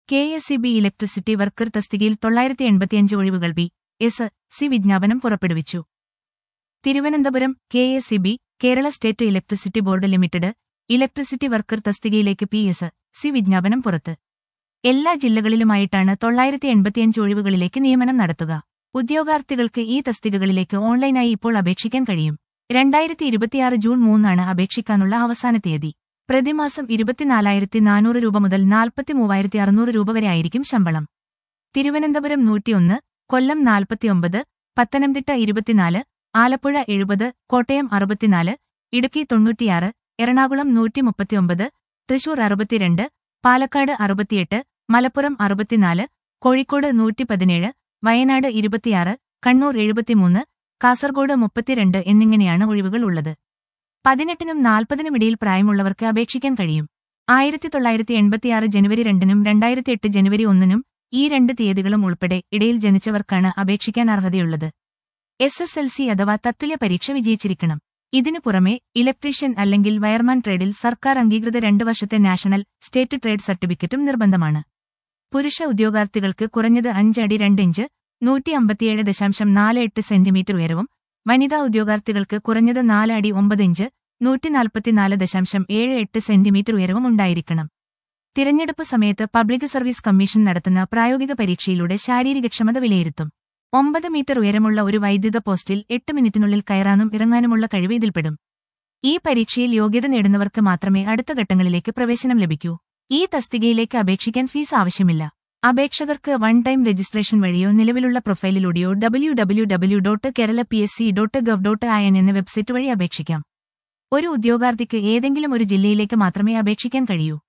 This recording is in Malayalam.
കെ.എസ്.ഇ.ബി. ഇലക്ട്രിസിറ്റി വർക്കർ തസ്തികയിൽ 985 ഒഴിവുകൾ പി.എസ്.സി. വിജ്ഞാപനം പുറപ്പെടുവിച്ചു. Thiruvananthapuram KSEB. Kerala state electricity board limited electricity worker തസ്തികയിലേക്ക് പി.എസ്.സി. വിജ്ഞാപനം പുറത്ത്. എല്ലാ ജില്ലകളിലുമായിട്ടാണ് 985 ഒഴിവുകളിലേക്ക് നിയമനം നടത്തുക. ഉദ്യോഗാർത്ഥികൾക്ക് ഈ തസ്തികകളിലേക്ക് ഓൺലൈനായി ഇപ്പോൾ അപേക്ഷിക്കാൻ കഴിയും. 2026 ജൂൺ 3 അപേക്ഷിക്കാനുള്ള അവസാന തീയതി. പ്രതിമാസം 24,400 രൂപ മുതൽ 43,600 രൂപ വരെ ആയിരിക്കും ശമ്പളം. തിരുവനന്തപുരം 101, കൊല്ലം 49, പത്തനംതിട്ട 24, ആലപ്പുഴ 70, കോട്ടയം 64, ഇടുക്കി 96, എറണാകുളം 139, തൃശൂർ 62, പാലക്കാട് 68, മലപ്പുറം 64, കോഴിക്കോട് 117, വയനാട് 26, കണ്ണൂർ 73, കാസർഗോഡ് 32 എന്നിങ്ങനെയാണ് ഒഴിവുകൾ ഉള്ളത്. 18നും 40നും ഇടയിൽ പ്രായമുള്ളവർക്ക് അപേക്ഷിക്കാൻ കഴിയും. 1986 ജനുവരി 2നും 2008 ജനുവരി 1നും ഈ 2 തീയതികളും ഉൾപ്പെടെ ഇടയിൽ ജനിച്ചവർക്കാണ് അപേക്ഷിക്കാൻ അർഹതയുള്ളത്. SSLC അഥവാ തത്തുല്യ പരീക്ഷ വിജയിച്ചിരിക്കണം. ഇതിനു പുറമെ ഇലക്ട്രീഷ്യൻ അല്ലെങ്കിൽ വയർമാൻ ട്രേഡിൽ സർക്കാർ അംഗീകൃത 2 വർഷത്തെ നാഷണൽ, സ്റ്റേറ്റ് ട്രേഡ് സർട്ടിഫിക്കറ്റും നിർബന്ധമാണ്. പുരുഷ ഉദ്യോഗാർത്ഥികൾക്ക് കുറഞ്ഞത് 5 അടി 2 ഇഞ്ച് 157.48 സെന്റിമീറ്റർ ഉയരവും, വനിതാ ഉദ്യോഗാർത്ഥികൾക്ക് കുറഞ്ഞത് 4 അടി 9 ഇഞ്ച് 144.78 സെന്റിമീറ്റർ ഉയരവും ഉണ്ടായിരിക്കണം. തിരഞ്ഞെടുപ്പ് സമയത്ത് പബ്ലിക് സർവീസ് കമ്മീഷൻ നടത്തുന്ന പ്രായോഗിക പരീക്ഷയിലൂടെ ശാരീരികക്ഷമത വിലയിരുത്തും. 9 മീറ്റർ ഉയരമുള്ള ഒരു വൈദ്യുത പോസ്റ്റിൽ 8 മിനിറ്റിനുള്ളിൽ കയറാനും ഇറങ്ങാനുമുള്ള കഴിവ് ഇതിൽപ്പെടും. ഈ പരീക്ഷയിൽ യോഗ്യത നേടുന്നവർക്ക് മാത്രമേ അടുത്ത ഘട്ടങ്ങളിലേക്ക് പ്രവേശനം ലഭിക്കൂ. ഈ തസ്തികയിലേക്ക് അപേക്ഷിക്കാൻ ഫീസ് ആവശ്യമില്ല. അപേക്ഷകർക്ക് വൺ ടൈം രജിസ്ട്രേഷൻ വഴിയോ നിലവിലുള്ള പ്രൊഫൈലിലൂടെയോ www.keralapsc.gov.in എന്ന വെബ്സൈറ്റ് വഴി അപേക്ഷിക്കാം. ഒരു ഉദ്യോഗാർത്ഥിക്ക് ഏതെങ്കിലും ഒരു ജില്ലയിലേക്ക് മാത്രമേ അപേക്ഷിക്കാൻ കഴിയൂ.